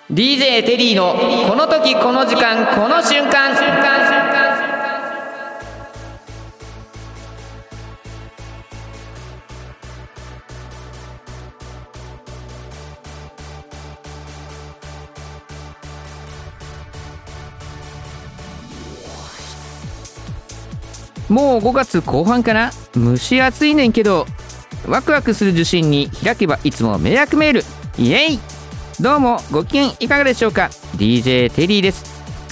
DJ テリーのこの時この時間この瞬間。もう5月後半かな。蒸し暑いねんけどワクワクする受信に開けばいつも迷惑メール。イエイ。どうもご機嫌いかがでしょうか。 DJ テリーです。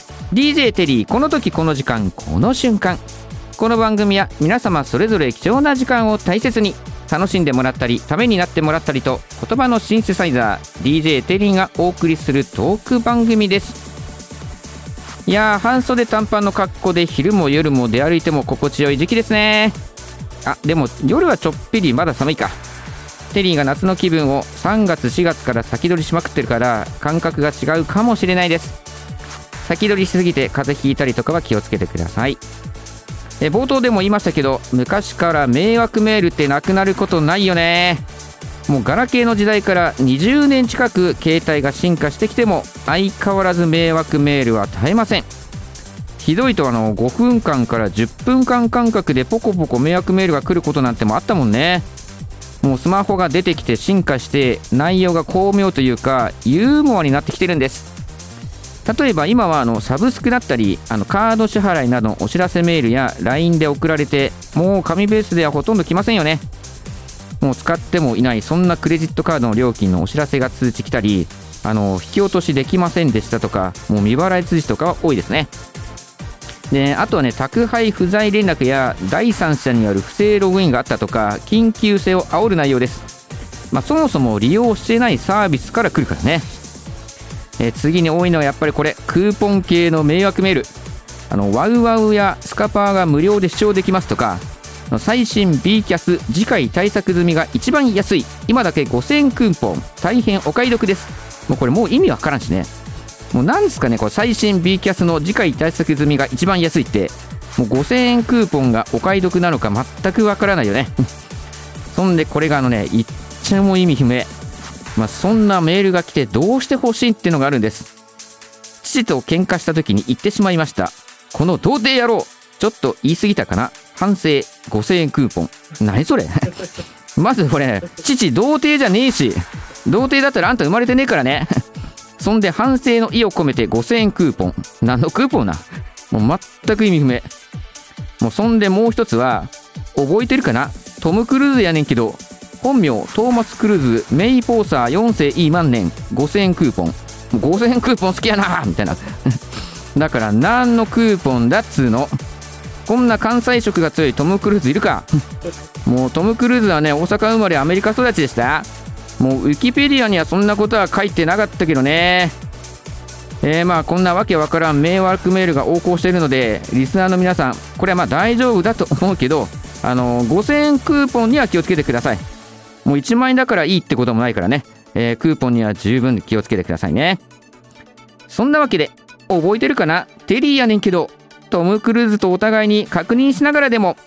DJ テリーこの時この時間この瞬間。この番組は皆様それぞれ貴重な時間を大切に楽しんでもらったりためになってもらったりと、言葉のシンセサイザー DJ テリーがお送りするトーク番組です。いやー、半袖短パンの格好で昼も夜も出歩いても心地よい時期ですね。あ、でも夜はちょっぴりまだ寒いか。テリーが夏の気分を3月4月から先取りしまくってるから感覚が違うかもしれないです。先取りしすぎて風邪ひいたりとかは気をつけてください。冒頭でも言いましたけど、昔から迷惑メールってなくなることないよね。もうガラケーの時代から20年近く携帯が進化してきても相変わらず迷惑メールは絶えません。ひどいと5分間から10分間間隔でポコポコ迷惑メールが来ることなんてもあったもんね。もうスマホが出てきて進化して内容が巧妙というかユーモアになってきてるんです。例えば今はサブスクだったりカード支払いなどのお知らせメールや LINE で送られて、もう紙ベースではほとんど来ませんよね。もう使ってもいないそんなクレジットカードの料金のお知らせが通知来たり、引き落としできませんでしたとか、もう未払い通知とかは多いですね。で、あとはね、宅配不在連絡や第三者による不正ログインがあったとか緊急性を煽る内容です。そもそも利用してないサービスから来るからね。次に多いのはやっぱりこれ、クーポン系の迷惑メール。ワウワウやスカパーが無料で視聴できますとか、最新 B キャス次回対策済みが一番安い、今だけ5000円クーポン大変お買い得です。もうこれもう意味わからんしね。もうなんですかね、これ最新 B キャスの次回対策済みが一番安いって、もう5000円クーポンがお買い得なのか全くわからないよね。そんでこれがいっちゃも意味不明。そんなメールが来てどうしてほしいっていうのがあるんです。父と喧嘩した時に言ってしまいました。この童貞野郎、ちょっと言い過ぎたかな。反省5000円クーポン。何それ。まずこれ、父童貞じゃねえし、童貞だったらあんた生まれてねえからね。そんで反省の意を込めて5000円クーポン。何のクーポンな。もう全く意味不明。もうそんでもう一つは、覚えてるかな。トム・クルーズやねんけど、本名トーマス・クルーズメイ・ポーサー4世いい万年5000円クーポン。もう5000円クーポン好きやなみたいな。だから何のクーポンだっつーの。こんな関西色が強いトム・クルーズいるか。もうトム・クルーズはね、大阪生まれアメリカ育ちでした。もうウィキペディアにはそんなことは書いてなかったけどね。こんなわけわからん迷惑メールが横行しているので、リスナーの皆さんこれは大丈夫だと思うけど、5000円クーポンには気をつけてください。もう1万円だからいいってこともないからね、クーポンには十分気をつけてくださいね。そんなわけで覚えてるかな。テリーやねんけどトム・クルーズとお互いに確認しながらでも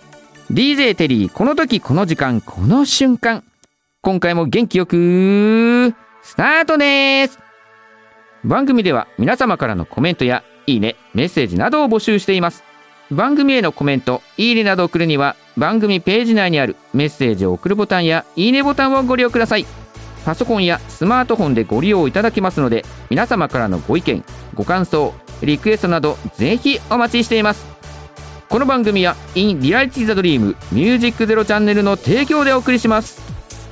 DJ テリーこの時この時間この瞬間。今回も元気よくスタートです。番組では皆様からのコメントやいいね、メッセージなどを募集しています。番組へのコメント、いいねなどを送るには番組ページ内にあるメッセージを送るボタンやいいねボタンをご利用ください。パソコンやスマートフォンでご利用いただけますので、皆様からのご意見、ご感想、リクエストなどぜひお待ちしています。この番組は In Reality the Dream Music Zero チャンネルの提供でお送りします。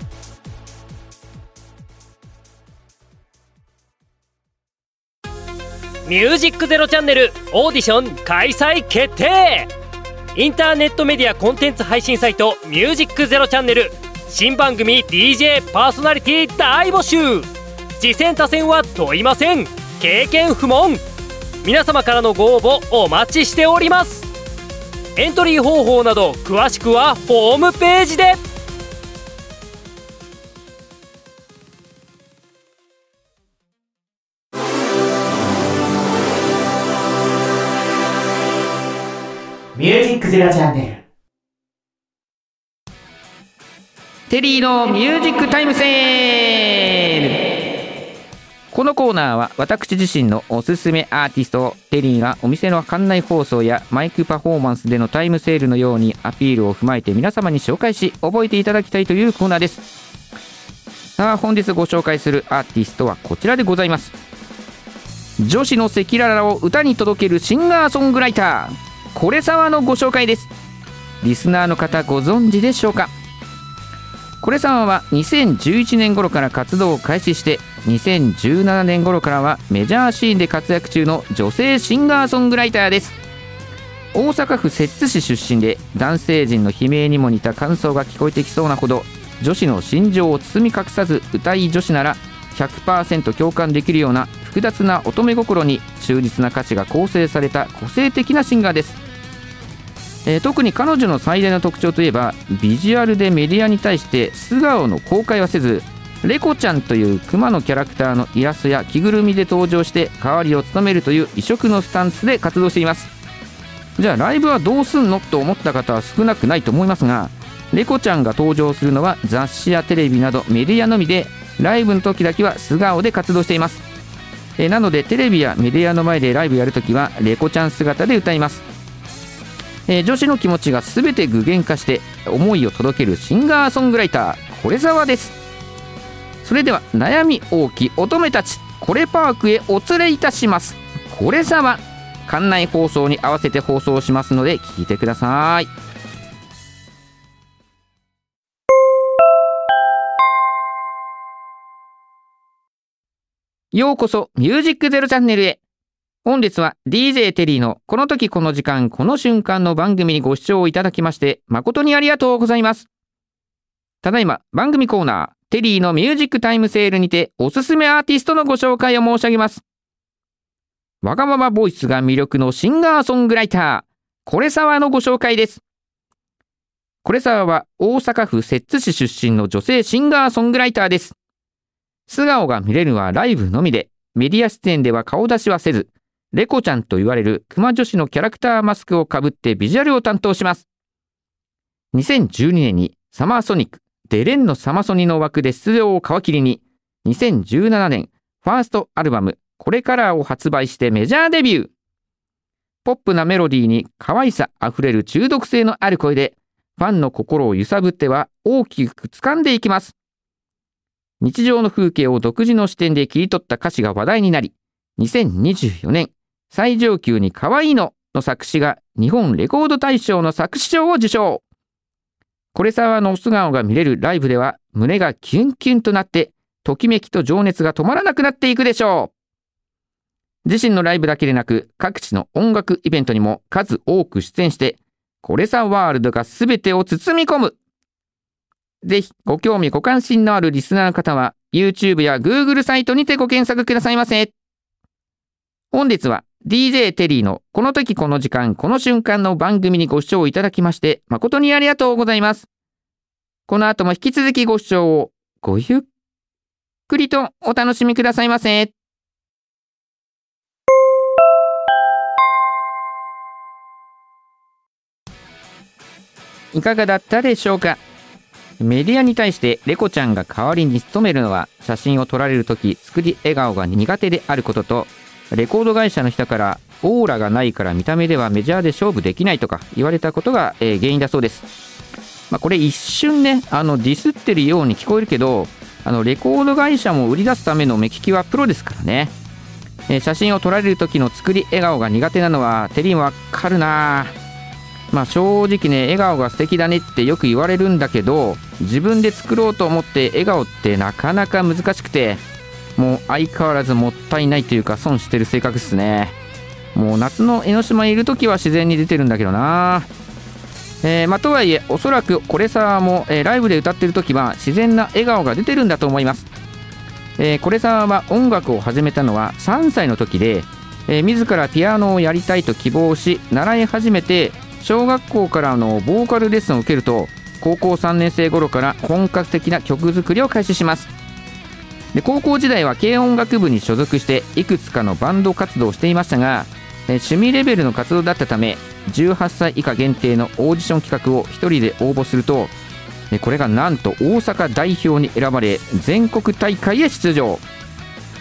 ミュージックゼロチャンネルオーディション開催決定。インターネットメディアコンテンツ配信サイトミュージックゼロチャンネル新番組 DJ パーソナリティ大募集。次戦他戦は問いません。経験不問。皆様からのご応募お待ちしております。エントリー方法など詳しくはホームページで。 ミュージックゼロチャンネルテリーのミュージックタイムセール。 このコーナーは私自身のおすすめアーティストをテリーがお店の館内放送やマイクパフォーマンスでのタイムセールのようにアピールを踏まえて皆様に紹介し覚えていただきたいというコーナーです。さあ本日ご紹介するアーティストはこちらでございます。女子の赤裸々を歌に届けるシンガーソングライター、これさわのご紹介です。リスナーの方ご存知でしょうか。これさわは2011年頃から活動を開始して2017年頃からはメジャーシーンで活躍中の女性シンガーソングライターです。大阪府摂津市出身で男性陣の悲鳴にも似た感想が聞こえてきそうなほど女子の心情を包み隠さず歌い女子なら 100% 共感できるような複雑な乙女心に忠実な歌詞が構成された個性的なシンガーです。特に彼女の最大の特徴といえばビジュアルでメディアに対して素顔の公開はせず、レコちゃんというクマのキャラクターのイラストや着ぐるみで登場して代わりを務めるという異色のスタンスで活動しています。じゃあライブはどうすんのと思った方は少なくないと思いますが、レコちゃんが登場するのは雑誌やテレビなどメディアのみで、ライブの時だけは素顔で活動しています。なのでテレビやメディアの前でライブやるときはレコちゃん姿で歌います。女子の気持ちが全て具現化して思いを届けるシンガーソングライター、これさわです。それでは悩み多き乙女たち、これパークへお連れいたします。これさわ、館内放送に合わせて放送しますので聞いてください。ようこそミュージックゼロチャンネルへ。本日は DJ テリーのこの時この時間この瞬間の番組にご視聴いただきまして誠にありがとうございます。ただいま番組コーナーテリーのミュージックタイムセールにておすすめアーティストのご紹介を申し上げます。わがままボイスが魅力のシンガーソングライター、これさわのご紹介です。これさわは大阪府摂津市出身の女性シンガーソングライターです。素顔が見れるのはライブのみで、メディア出演では顔出しはせず、レコちゃんと言われるクマ女子のキャラクターマスクをかぶってビジュアルを担当します。2012年にサマーソニックデレンのサマソニの枠で出場を皮切りに、2017年ファーストアルバムこれからを発売してメジャーデビュー。ポップなメロディーに可愛さあふれる中毒性のある声でファンの心を揺さぶっては大きく掴んでいきます。日常の風景を独自の視点で切り取った歌詞が話題になり、2024年最上級に可愛いの作詞が日本レコード大賞の作詞賞を受賞。これさわの素顔が見れるライブでは胸がキュンキュンとなってときめきと情熱が止まらなくなっていくでしょう。自身のライブだけでなく各地の音楽イベントにも数多く出演してこれさワールドが全てを包み込む。ぜひご興味ご関心のあるリスナーの方は YouTube や Google サイトにてご検索くださいませ。本日は DJ テリーのこの時この時間この瞬間の番組にご視聴いただきまして誠にありがとうございます。この後も引き続きご視聴をごゆっくりとお楽しみくださいませ。いかがだったでしょうか。メディアに対してレコちゃんが代わりに務めるのは写真を撮られるとき作り笑顔が苦手であることと、レコード会社の人からオーラがないから見た目ではメジャーで勝負できないとか言われたことが原因だそうです。これ一瞬ねディスってるように聞こえるけど、レコード会社も売り出すための目利きはプロですからね。写真を撮られる時の作り笑顔が苦手なのはテリーもわかるな。正直ね笑顔が素敵だねってよく言われるんだけど、自分で作ろうと思って笑顔ってなかなか難しくて、もう相変わらずもったいないというか損してる性格っすね。もう夏の江ノ島にいる時は自然に出てるんだけどな。とはいえおそらくこれさわも、ライブで歌ってる時は自然な笑顔が出てるんだと思います。これさわは音楽を始めたのは3歳の時で、自らピアノをやりたいと希望し習い始めて、小学校からのボーカルレッスンを受けると高校3年生頃から本格的な曲作りを開始します。で高校時代は軽音楽部に所属していくつかのバンド活動をしていましたが、趣味レベルの活動だったため18歳以下限定のオーディション企画を一人で応募すると、これがなんと大阪代表に選ばれ全国大会へ出場。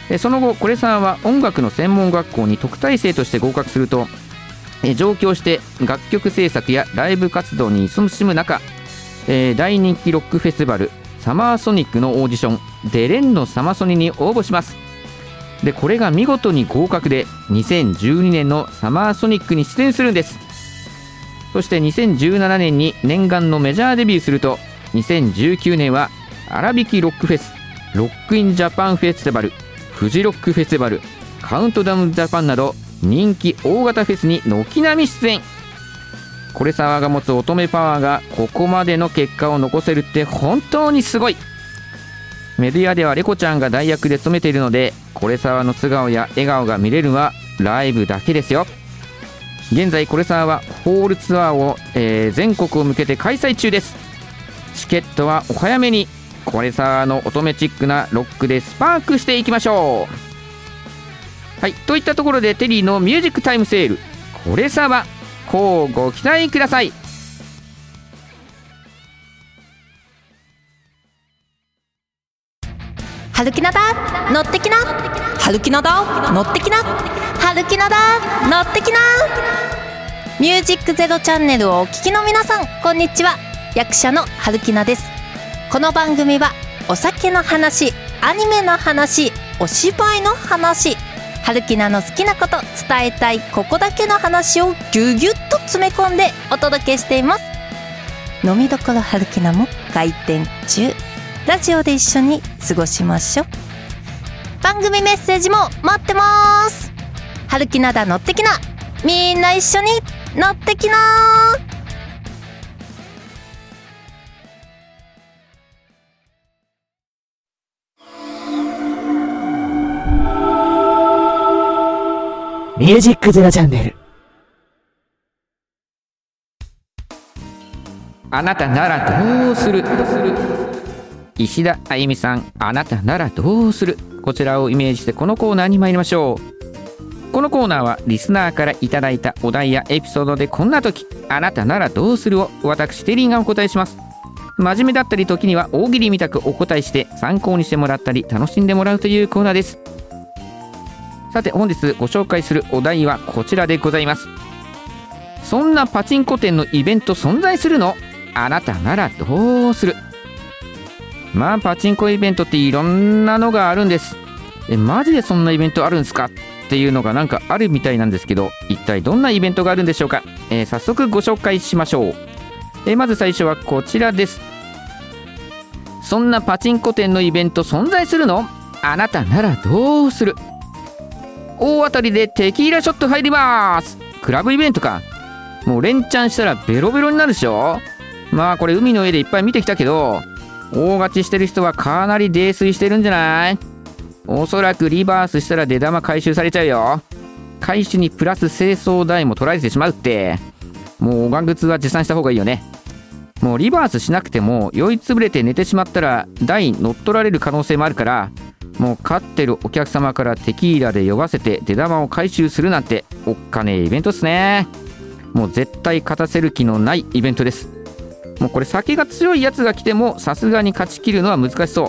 その後これさんは音楽の専門学校に特待生として合格すると、上京して楽曲制作やライブ活動に勤しむ中、大人気ロックフェスティバルサマーソニックのオーディションデレンのサマソニに応募します。でこれが見事に合格で2012年のサマーソニックに出演するんです。そして2017年に念願のメジャーデビューすると、2019年は荒引きロックフェス、ロックインジャパンフェスティバル、フジロックフェスティバル、カウントダウンジャパンなど人気大型フェスに軒並み出演。これさわが持つ乙女パワーがここまでの結果を残せるって本当にすごい。メディアではレコちゃんが代役で務めているので、これさわの素顔や笑顔が見れるのはライブだけですよ。現在これさわはホールツアーを、全国を向けて開催中です。チケットはお早めに。これさわの乙女チックなロックでスパークしていきましょう。はい、といったところでテリーのミュージックタイムセールこれさわ、こうご期待ください。 春キナだ乗ってきな、春キナだ乗ってきな、春キナだ乗ってきな。ミュージックゼロチャンネルをお聞きの皆さん、こんにちは。役者の春キナです。この番組はお酒の話、アニメの話、お芝居の話、春キナの好きなこと、伝えたいここだけの話をぎゅぎゅっと詰め込んでお届けしています。飲みどころ春キナも開店中。ラジオで一緒に過ごしましょう。番組メッセージも待ってます。春キナだ乗ってきな、みんな一緒に乗ってきな。 ミュージックゼロチャンネル。 あなたならどうする。石田あゆみさん、あなたならどうする。こちらをイメージしてこのコーナーに参りましょう。このコーナーはリスナーからいただいたお題やエピソードでこんな時あなたならどうするを私テリーがお答えします。真面目だったり時には大喜利みたくお答えして参考にしてもらったり楽しんでもらうというコーナーです。さて本日ご紹介するお題はこちらでございます。そんなパチンコ店のイベント存在するの？あなたならどうする。まあパチンコイベントっていろんなのがあるんです。マジでそんなイベントあるんですかっていうのがなんかあるみたいなんですけど、一体どんなイベントがあるんでしょうか。早速ご紹介しましょう。まず最初はこちらです。そんなパチンコ店のイベント存在するの？あなたならどうする。大当たりでテキーラショット入ります。クラブイベントか。もう連チャンしたらベロベロになるでしょ。まあこれ海の上でいっぱい見てきたけど、大勝ちしてる人はかなり泥酔してるんじゃない？おそらくリバースしたら出玉回収されちゃうよ。回収にプラス清掃代も取られてしまうって。もうおがん靴は持参した方がいいよね。もうリバースしなくても酔いつぶれて寝てしまったら代乗っ取られる可能性もあるから、もう勝ってるお客様からテキーラで酔わせて出玉を回収するなんておっかねえイベントっすね。もう絶対勝たせる気のないイベントです。もうこれ酒が強いやつが来てもさすがに勝ち切るのは難しそう。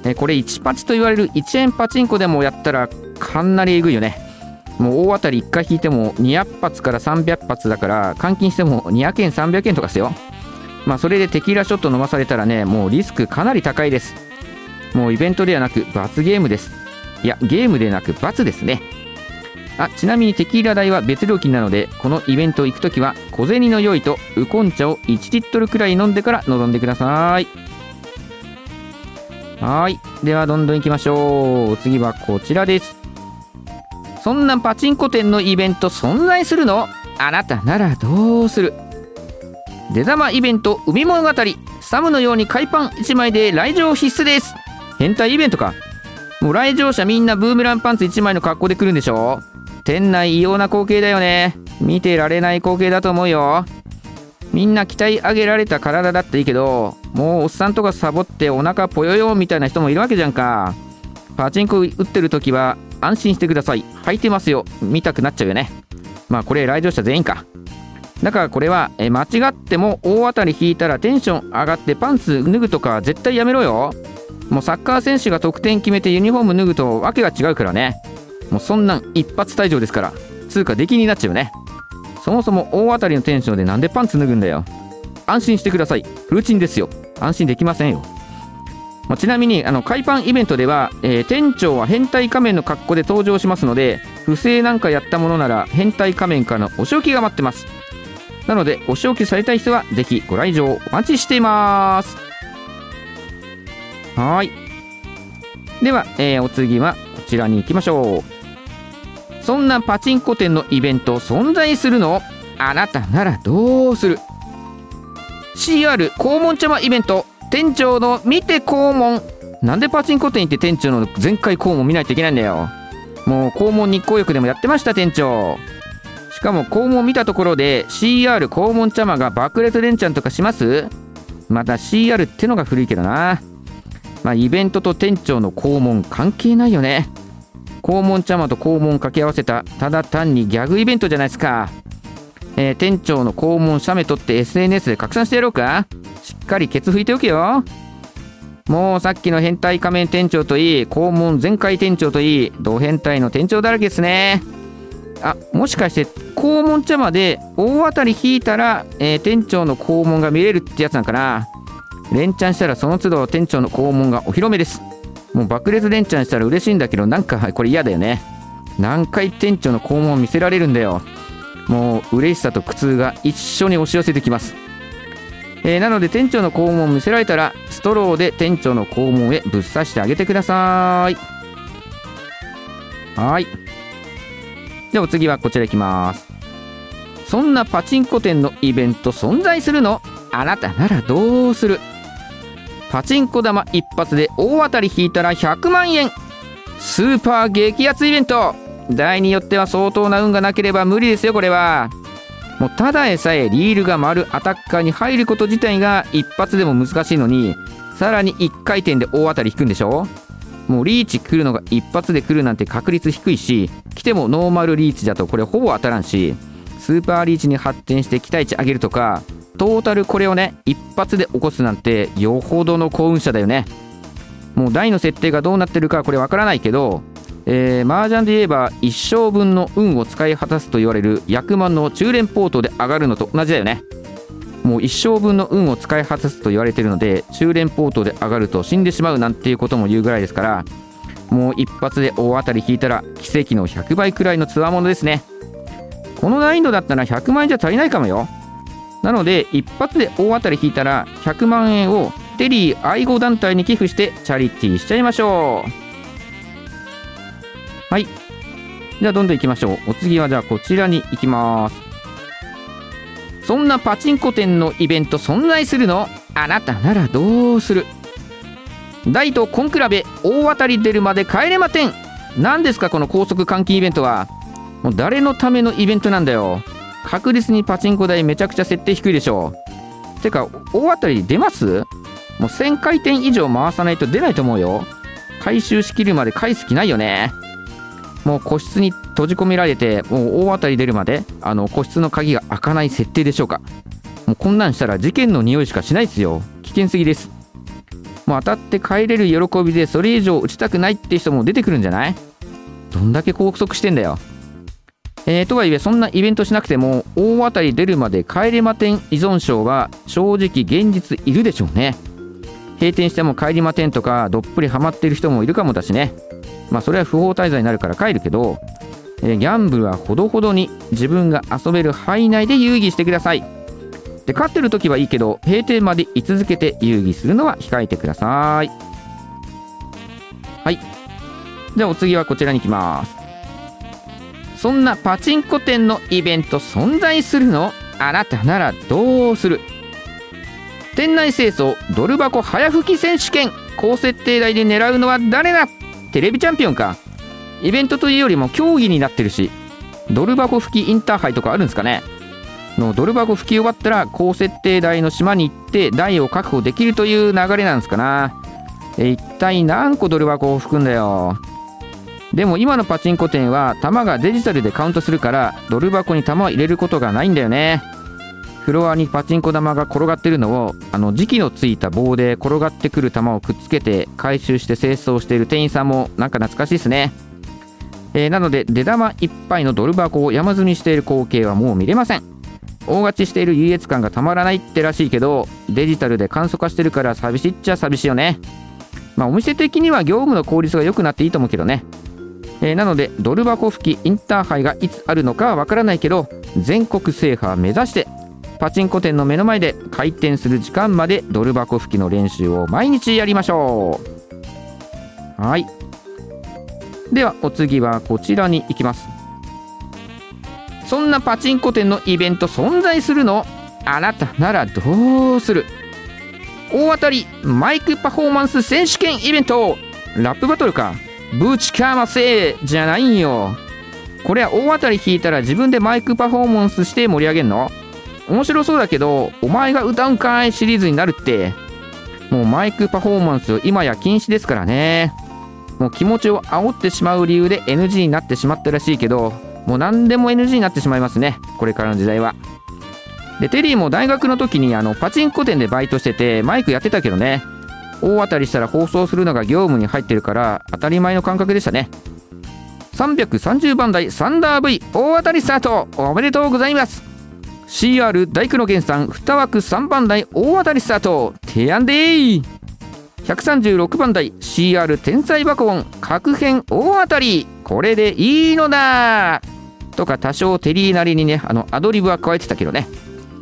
これ1パチと言われる1円パチンコでもやったらかなりえぐいよね。もう大当たり1回引いても200発から300発だから、換金しても200円300円とかですよ。まあそれでテキーラショット飲まされたらね、もうリスクかなり高いです。もうイベントではなく罰ゲームです。いやゲームでなく罰ですね。ちなみにテキーラ代は別料金なので、このイベント行くときは小銭の用意とウコン茶を1リットルくらい飲んでから臨んでください。はい、ではどんどん行きましょう。次はこちらです。そんなパチンコ店のイベント存在するの？あなたならどうする。出玉イベント海物語、サムのように海パン1枚で来場必須です。変態イベントか。もう来場者みんなブーメランパンツ1枚の格好で来るんでしょ。店内異様な光景だよね。見てられない光景だと思うよ。みんな鍛え上げられた体だっていいけど、もうおっさんとかサボってお腹ぽよよみたいな人もいるわけじゃんか。パチンコ打ってる時は安心してください、履いてますよ、見たくなっちゃうよね。まあこれ来場者全員か。だからこれは間違っても大当たり引いたらテンション上がってパンツ脱ぐとか絶対やめろよ。 もうサッカー選手が得点決めてユニフォーム脱ぐとわけが違うからね。もうそんなん一発退場ですから、通過出禁になっちゃうね。そもそも大当たりのテンションでなんでパンツ脱ぐんだよ。安心してください、フルチンですよ。安心できませんよ。ちなみに海パンイベントでは、店長は変態仮面の格好で登場しますので、不正なんかやったものなら変態仮面からのお仕置きが待ってます。なのでお仕置きされたい人はぜひご来場お待ちしています。はい。では、お次はこちらに行きましょう。そんなパチンコ店のイベント存在するの？あなたならどうする？ CR 黄門茶間イベント、店長の見て黄門。なんでパチンコ店行って店長の全開黄門見ないといけないんだよ。もう黄門日光浴でもやってました店長。しかも黄門見たところで CR 黄門茶間が爆裂連チャンとかします？また CR ってのが古いけどな。イベントと店長の黄門関係ないよね。黄門茶間と黄門掛け合わせたただ単にギャグイベントじゃないですか。店長の黄門写メ撮って SNS で拡散してやろうか。しっかりケツ拭いておけよ。もうさっきの変態仮面店長といい、黄門全開店長といい、ド変態の店長だらけですね。もしかして黄門茶間で大当たり引いたら、店長の黄門が見れるってやつなんかな。連チャンしたらその都度店長の黄門がお披露目です。もう爆裂連チャンしたら嬉しいんだけど、なんかこれ嫌だよね。何回店長の黄門を見せられるんだよ。もう嬉しさと苦痛が一緒に押し寄せてきます。なので店長の肛門を見せられたらストローで店長の肛門へぶっ刺してあげてください。はい。ではお次はこちらいきます。そんなパチンコ店のイベント存在するの？あなたならどうする？パチンコ玉一発で大当たり引いたら100万円、スーパー激アツイベント。台によっては相当な運がなければ無理ですよ。これはもうただでさえリールが丸アタッカーに入ること自体が一発でも難しいのに、さらに1回転で大当たり引くんでしょ。もうリーチ来るのが一発で来るなんて確率低いし、来てもノーマルリーチだとこれほぼ当たらんし、スーパーリーチに発展して期待値上げるとか、トータルこれをね一発で起こすなんてよほどの幸運者だよね。もう台の設定がどうなってるかこれわからないけど、麻雀で言えば一生分の運を使い果たすと言われる役満の中連ポートで上がるのと同じだよね。もう一生分の運を使い果たすと言われてるので、中連ポートで上がると死んでしまうなんていうことも言うぐらいですから、もう一発で大当たり引いたら奇跡の100倍くらいのつわものですね。この難易度だったら100万円じゃ足りないかもよ。なので一発で大当たり引いたら100万円をテリー愛護団体に寄付してチャリティーしちゃいましょう。はい。じゃあどんどん行きましょう。お次はじゃあこちらに行きます。そんなパチンコ店のイベント存在するの？あなたならどうする？大とコンクラベ大当たり出るまで帰れまてん。何ですかこの高速換金イベントは。もう誰のためのイベントなんだよ。確実にパチンコ台めちゃくちゃ設定低いでしょ。てか大当たり出ます？もう1000回転以上回さないと出ないと思うよ。回収しきるまで返す気ないよね。もう個室に閉じ込められて、もう大当たり出るまで個室の鍵が開かない設定でしょうか。もうこんなんしたら事件の匂いしかしないですよ。危険すぎです。もう当たって帰れる喜びでそれ以上打ちたくないって人も出てくるんじゃない？どんだけ拘束してんだよ。とはいえそんなイベントしなくても大当たり出るまで帰れまてん依存症は正直現実いるでしょうね。閉店しても帰りまてんとかどっぷりハマってる人もいるかもだしね。それは不法滞在になるから帰るけど、ギャンブルはほどほどに自分が遊べる範囲内で遊戯してください。で勝ってる時はいいけど閉店まで居続けて遊戯するのは控えてください。はい。じゃあお次はこちらに行きます。そんなパチンコ店のイベント存在するの？あなたならどうする？店内清掃ドル箱早吹き選手権、高設定台で狙うのは誰だ？テレビチャンピオンか。イベントというよりも競技になってるし、ドル箱吹きインターハイとかあるんですかね。のドル箱吹き終わったら高設定台の島に行って台を確保できるという流れなんですかな。一体何個ドル箱を吹くんだよ。でも今のパチンコ店は玉がデジタルでカウントするからドル箱に玉を入れることがないんだよね。 フロアにパチンコ玉が転がってるのを磁気のついた棒で転がってくる玉をくっつけて回収して清掃している店員さんもなんか懐かしいですね。なので出玉いっぱいのドル箱を山積みしている光景はもう見れません。大勝ちしている優越感がたまらないってらしいけど、デジタルで簡素化してるから寂しいっちゃ寂しいよね。お店的には業務の効率が良くなっていいと思うけどね。なのでドル箱吹きインターハイがいつあるのかはわからないけど、全国制覇目指してパチンコ店の目の前で開店する時間までドル箱吹きの練習を毎日やりましょう。はい、ではお次はこちらに行きます。そんなパチンコ店のイベント存在するの？あなたならどうする？大当たりマイクパフォーマンス選手権イベント。ラップバトルか。ぶちかませじゃないんよ。これは大当たり引いたら自分でマイクパフォーマンスして盛り上げんの？面白そうだけど、お前が歌うんかいシリーズになるって。もうマイクパフォーマンスを今や禁止ですからね。もう気持ちを煽ってしまう理由で NG になってしまったらしいけど、もう何でも NG になってしまいますね、これからの時代は。でテリーも大学の時にパチンコ店でバイトしててマイクやってたけどね、大当たりしたら放送するのが業務に入ってるから当たり前の感覚でしたね。330番台サンダー V 大当たりスタートおめでとうございます。 CR 大工の源さん2枠3番台大当たりスタート提案でー。136番台 CR 天才バコン確変大当たりこれでいいのだとか多少テリーなりにねアドリブは加えてたけどね。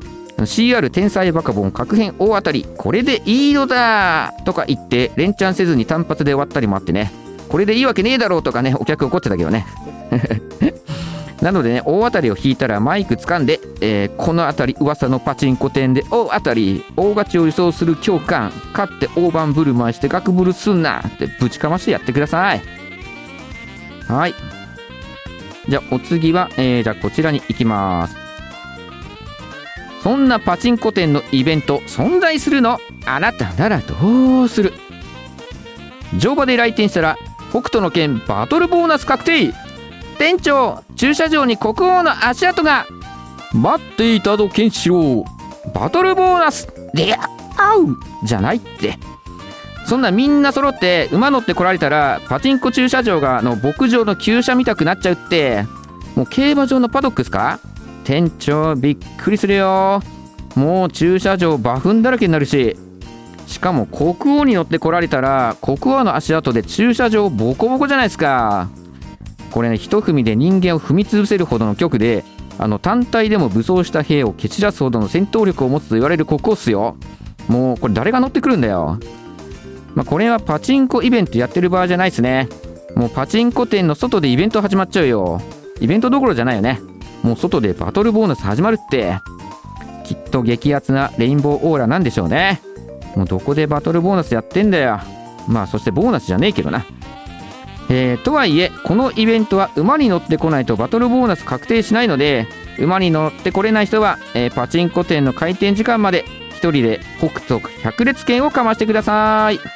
CR 天才バカボン確変大当たりこれでいいのだとか言って連チャンせずに単発で終わったりもあってね、これでいいわけねえだろうとかねお客怒ってたけどねなのでね、大当たりを引いたらマイク掴んで、この辺り噂のパチンコ店で大当たり大勝ちを予想する教官勝って大盤振る舞いしてガクブルすんなってぶちかましてやってください。はい、じゃあお次は、じゃあこちらに行きます。そんなパチンコ店のイベント存在するの？あなたならどうする？乗馬で来店したら北斗の拳バトルボーナス確定。店長、駐車場に国王の足跡が。待っていたぞケンシロウ、バトルボーナスでやあうじゃないって。そんなみんな揃って馬乗って来られたらパチンコ駐車場が牧場の厩舎見たくなっちゃうって。もう競馬場のパドックっすか？店長びっくりするよ。もう駐車場馬糞だらけになるし、しかも国王に乗って来られたら国王の足跡で駐車場ボコボコじゃないですか。これね、一踏みで人間を踏み潰せるほどの極で、単体でも武装した兵を蹴散らすほどの戦闘力を持つと言われる国王っすよ。もうこれ誰が乗ってくるんだよ。これはパチンコイベントやってる場合じゃないですね。もうパチンコ店の外でイベント始まっちゃうよ。イベントどころじゃないよね。もう外でバトルボーナス始まるって。きっと激アツなレインボーオーラなんでしょうね。もうどこでバトルボーナスやってんだよ。そしてボーナスじゃねえけどな。とはいえこのイベントは馬に乗ってこないとバトルボーナス確定しないので、馬に乗ってこれない人は、パチンコ店の開店時間まで一人で北斗百列拳をかましてください。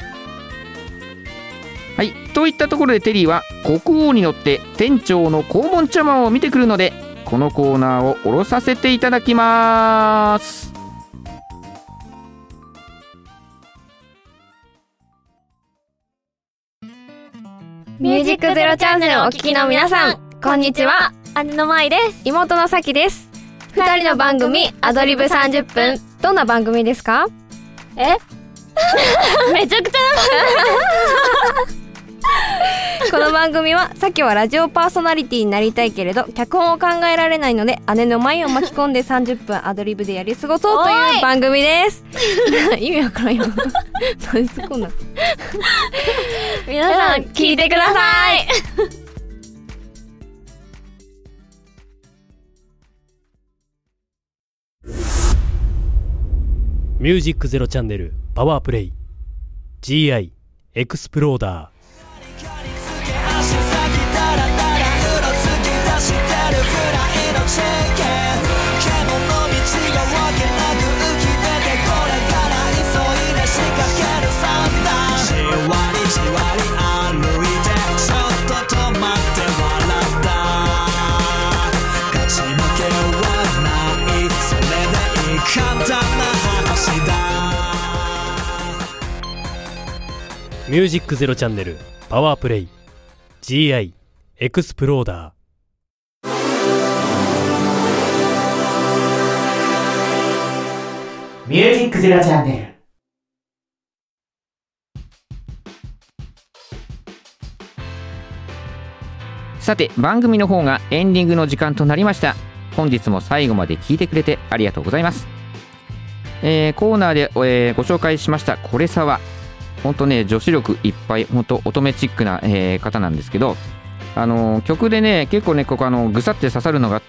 はい、といったところでテリーは国王に乗って店長の黄門茶碗を見てくるので、このコーナーを下ろさせていただきます。 ミュージックゼロチャンネルをお聞きの皆さん、こんにちは。姉の舞です。妹のさきです。二人の番組アドリブ30分。どんな番組ですか？めちゃくちゃこの番組は、さきはラジオパーソナリティになりたいけれど脚本を考えられないので、姉の舞を巻き込んで30分アドリブでやり過ごそうという番組です意味わからんよ何でこんな皆さん聞いてくださいミュージックゼロチャンネルパワープレイ GI エクスプローダー。 くミュージックゼロチャンネルパワープレイ GI エクスプローダー。 ミュージックゼロチャンネル。 さて番組の方がエンディングの時間となりました。本日も最後まで聞いてくれてありがとうございます。コーナーで、ご紹介しましたこれさは本当ね女子力いっぱい本当乙女チックな、方なんですけど、曲でね結構ねここぐさって刺さるのがあって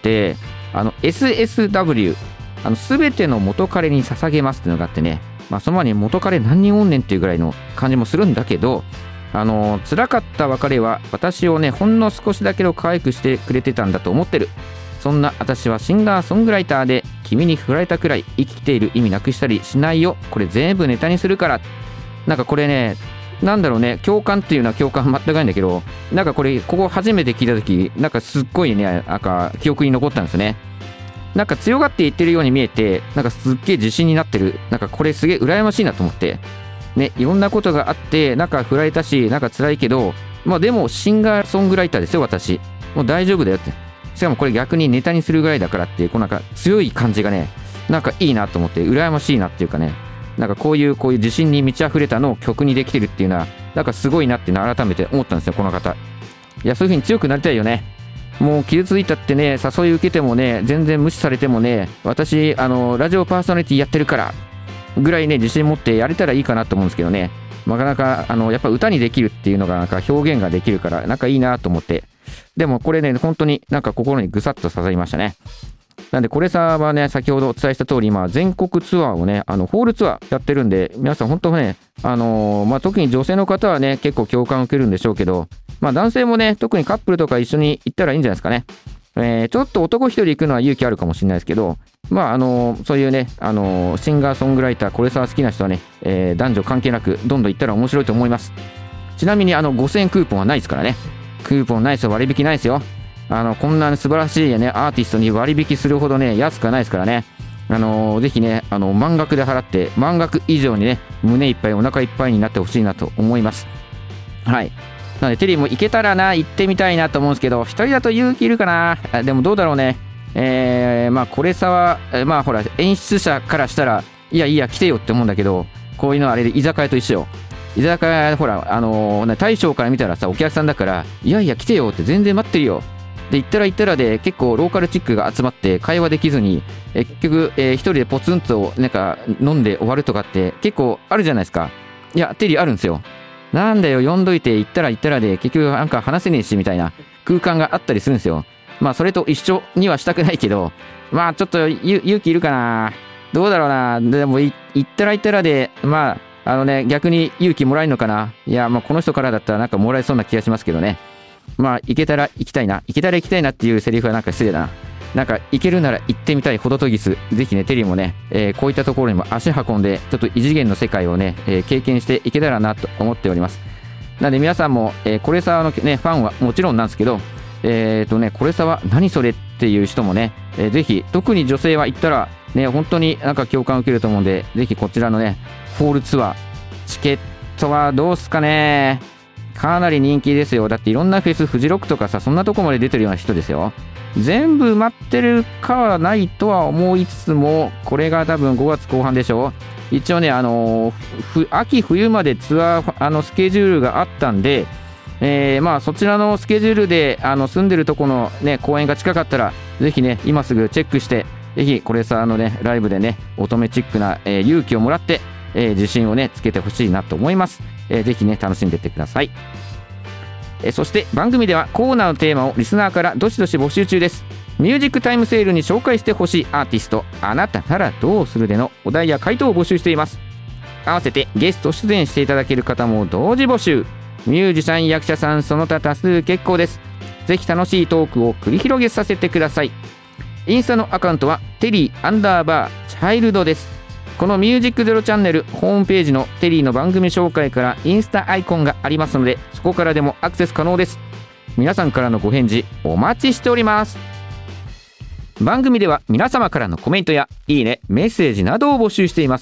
、SSW 全ての元彼に捧げますっていうのがあってね、その前に元彼何人おんねんっていうぐらいの感じもするんだけど、辛かった別れは私をねほんの少しだけど可愛くしてくれてたんだと思ってる。そんな私はシンガーソングライターで君に振られたくらい生きている意味なくしたりしないよ。これ全部ネタにするから。なんかこれねなんだろうね、共感っていうのは共感全くないんだけど、なんかここ初めて聞いた時なんかすっごいねなんか記憶に残ったんですね。なんか強がって言ってるように見えて、なんかすっげえ自信になってる。なんかこれすげえ羨ましいなと思ってね、いろんなことがあってなんか振られたしなんか辛いけど、でもシンガーソングライターですよ私。もう大丈夫だよって。しかもこれ逆にネタにするぐらいだからっていう、こうなんか強い感じがねなんかいいなと思って羨ましいなっていうかね、なんかこういう自信に満ち溢れたのを曲にできてるっていうのはなんかすごいなっていうのを改めて思ったんですよこの方。いやそういう風に強くなりたいよね。もう傷ついたってね誘い受けてもね全然無視されてもね、私ラジオパーソナリティやってるからぐらいね自信持ってやれたらいいかなと思うんですけどね、なかなかやっぱ歌にできるっていうのがなんか表現ができるからなんかいいなと思って、でもこれね本当になんか心にぐさっと刺さりましたね。なんでこれさはね先ほどお伝えした通り全国ツアーをねホールツアーやってるんで、皆さん本当ね特に女性の方はね結構共感を受けるんでしょうけど、男性もね特にカップルとか一緒に行ったらいいんじゃないですかね。ちょっと男一人行くのは勇気あるかもしれないですけど、そういうねシンガーソングライターこれさ好きな人はね、男女関係なくどんどん行ったら面白いと思います。ちなみに5000円クーポンはないですからね。クーポンないですよ、割引ないですよ。こんな素晴らしいねアーティストに割引するほどね安くはないですからね。ぜひね満額で払って満額以上にね胸いっぱいお腹いっぱいになってほしいなと思います。はい。なのでテリーも行けたらな行ってみたいなと思うんですけど、一人だと勇気いるかな。でもどうだろうね。これさはほら演出者からしたらいや来てよって思うんだけど、こういうのはあれで居酒屋と一緒よ。居酒屋ほら大将から見たらさお客さんだからいや来てよって全然待ってるよで行ったらで結構ローカルチックが集まって会話できずに結局一人でポツンとなんか飲んで終わるとかって結構あるじゃないですか。いやテリーあるんですよ。なんだよ呼んどいて行ったらで結局なんか話せねえしみたいな空間があったりするんですよ。それと一緒にはしたくないけどちょっと勇気いるかな。どうだろうな。でも行ったらで逆に勇気もらえるのかな。いやこの人からだったらなんかもらえそうな気がしますけどね。行けたら行きたいなっていうセリフはなんか失礼だな。なんか行けるなら行ってみたいホトトギス。ぜひねテリーもね、こういったところにも足運んでちょっと異次元の世界をね、経験していけたらなと思っております。なので皆さんも、これさわのねファンはもちろんなんですけどこれさわ何それっていう人もね、ぜひ特に女性は行ったらね本当になんか共感を受けると思うんで、ぜひこちらのねホールツアーチケットはどうすかね。かなり人気ですよ。だっていろんなフェスフジロックとかさそんなとこまで出てるような人ですよ。全部埋まってるかはないとは思いつつも、これが多分5月後半でしょ。一応ね秋冬までツアースケジュールがあったんで、そちらのスケジュールで住んでるとこのね公演が近かったらぜひね今すぐチェックして、ぜひこれさねライブでね乙女チックな、勇気をもらって、自信をねつけてほしいなと思います。ぜひね楽しんでってください。そして番組ではコーナーのテーマをリスナーからどしどし募集中です。ミュージックタイムセールに紹介してほしいアーティスト、あなたならどうするでのお題や回答を募集しています。合わせてゲスト出演していただける方も同時募集。ミュージシャン、役者さんその他多数結構です。ぜひ楽しいトークを繰り広げさせてください。インスタのアカウントはテリーチャイルドです。このミュージックゼロチャンネルホームページのテリーの番組紹介からインスタアイコンがありますので、そこからでもアクセス可能です。皆さんからのご返事お待ちしております。番組では皆様からのコメントやいいね、メッセージなどを募集しています。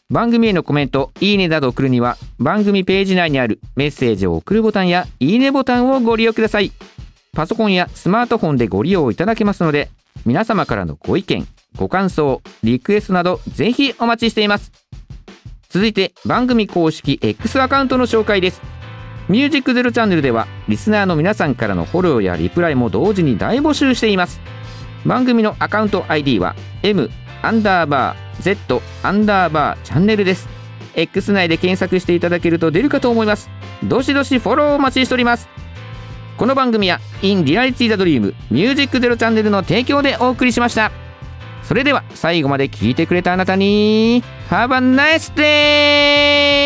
番組へのコメント、いいねなどを送るには番組ページ内にあるメッセージを送るボタンやいいねボタンをご利用ください。パソコンやスマートフォンでご利用いただけますので、皆様からのご意見、ご感想、リクエストなどぜひお待ちしています。続いて番組公式 X アカウントの紹介です。ミュージックゼロチャンネルではリスナーの皆さんからのフォローやリプライも同時に大募集しています。番組のアカウント ID は M_Z_ チャンネルです。 X 内で検索していただけると出るかと思います。どしどしフォローお待ちしております。この番組は In Reality the Dream ミュージックゼロチャンネルの提供でお送りしました。それでは最後まで聞いてくれたあなたに Have a nice day!